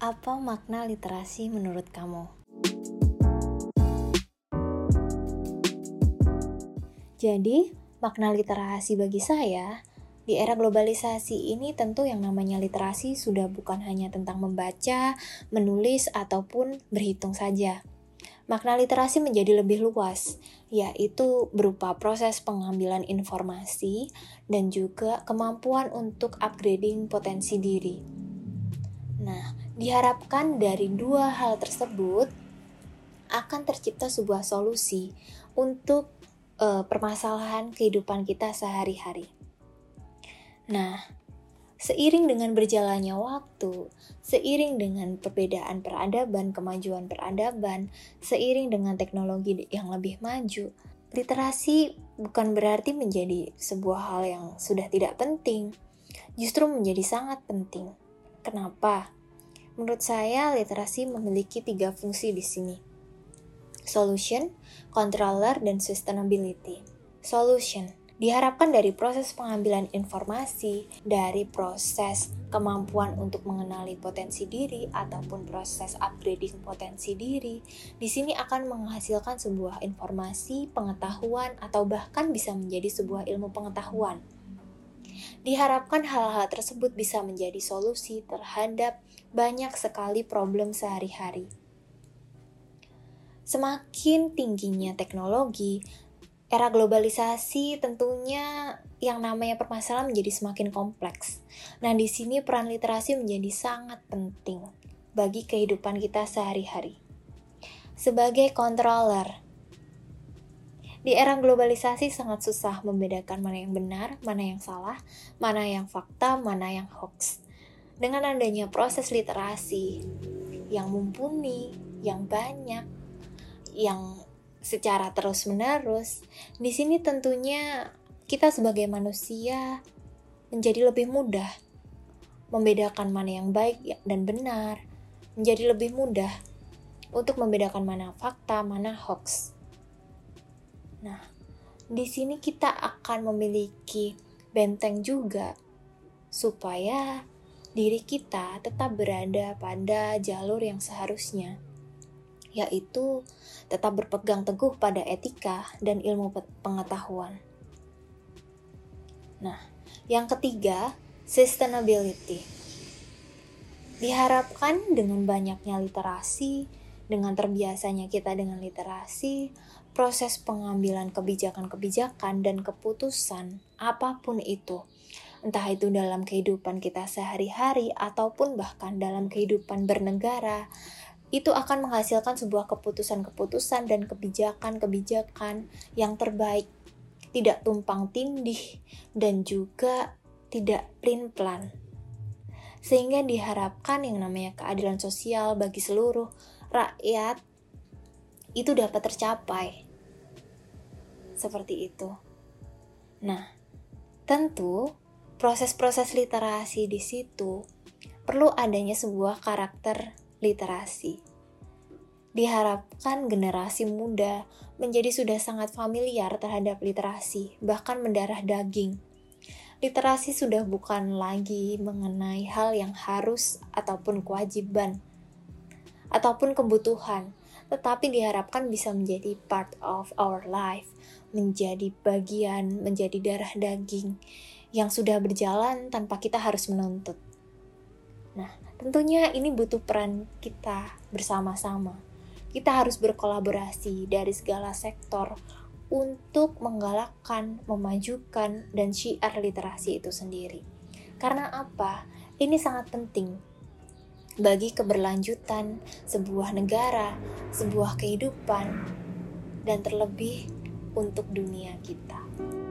Apa makna literasi menurut kamu? Jadi, makna literasi bagi saya, di era globalisasi ini tentu yang namanya literasi sudah bukan hanya tentang membaca, menulis, ataupun berhitung saja. Makna literasi menjadi lebih luas, yaitu berupa proses pengambilan informasi dan juga kemampuan untuk upgrading potensi diri. Nah, diharapkan dari dua hal tersebut akan tercipta sebuah solusi untuk permasalahan kehidupan kita sehari-hari. Nah, seiring dengan berjalannya waktu, seiring dengan perbedaan peradaban, kemajuan peradaban, seiring dengan teknologi yang lebih maju, literasi bukan berarti menjadi sebuah hal yang sudah tidak penting, justru menjadi sangat penting. Kenapa? Menurut saya, literasi memiliki 3 fungsi di sini. Solution, controller, dan sustainability. Solution diharapkan dari proses pengambilan informasi, dari proses kemampuan untuk mengenali potensi diri ataupun proses upgrading potensi diri. Di sini akan menghasilkan sebuah informasi, pengetahuan, atau bahkan bisa menjadi sebuah ilmu pengetahuan. Diharapkan hal-hal tersebut bisa menjadi solusi terhadap banyak sekali problem sehari-hari. Semakin tingginya teknologi, era globalisasi tentunya yang namanya permasalahan menjadi semakin kompleks. Nah, di sini peran literasi menjadi sangat penting bagi kehidupan kita sehari-hari. Sebagai controller, di era globalisasi sangat susah membedakan mana yang benar, mana yang salah, mana yang fakta, mana yang hoax. Dengan adanya proses literasi yang mumpuni, yang banyak, yang secara terus-menerus, di sini tentunya kita sebagai manusia menjadi lebih mudah membedakan mana yang baik dan benar, menjadi lebih mudah untuk membedakan mana fakta, mana hoax. Nah, di sini kita akan memiliki benteng juga supaya diri kita tetap berada pada jalur yang seharusnya, yaitu tetap berpegang teguh pada etika dan ilmu pengetahuan. Nah, yang ketiga, sustainability. Diharapkan dengan banyaknya literasi, dengan terbiasanya kita dengan literasi, proses pengambilan kebijakan-kebijakan dan keputusan apapun itu, entah itu dalam kehidupan kita sehari-hari ataupun bahkan dalam kehidupan bernegara, itu akan menghasilkan sebuah keputusan-keputusan dan kebijakan-kebijakan yang terbaik, tidak tumpang tindih, dan juga tidak plin-plan. Sehingga diharapkan yang namanya keadilan sosial bagi seluruh rakyat itu dapat tercapai. Seperti itu. Nah, tentu proses-proses literasi di situ perlu adanya sebuah karakter literasi. Diharapkan generasi muda menjadi sudah sangat familiar terhadap literasi, bahkan mendarah daging. Literasi sudah bukan lagi mengenai hal yang harus ataupun kewajiban, ataupun kebutuhan, tetapi diharapkan bisa menjadi part of our life, menjadi bagian, menjadi darah daging yang sudah berjalan tanpa kita harus menuntut. Nah, tentunya ini butuh peran kita bersama-sama. Kita harus berkolaborasi dari segala sektor untuk menggalakkan, memajukan, dan syiar literasi itu sendiri. Karena apa? Ini sangat penting bagi keberlanjutan sebuah negara, sebuah kehidupan, dan terlebih untuk dunia kita.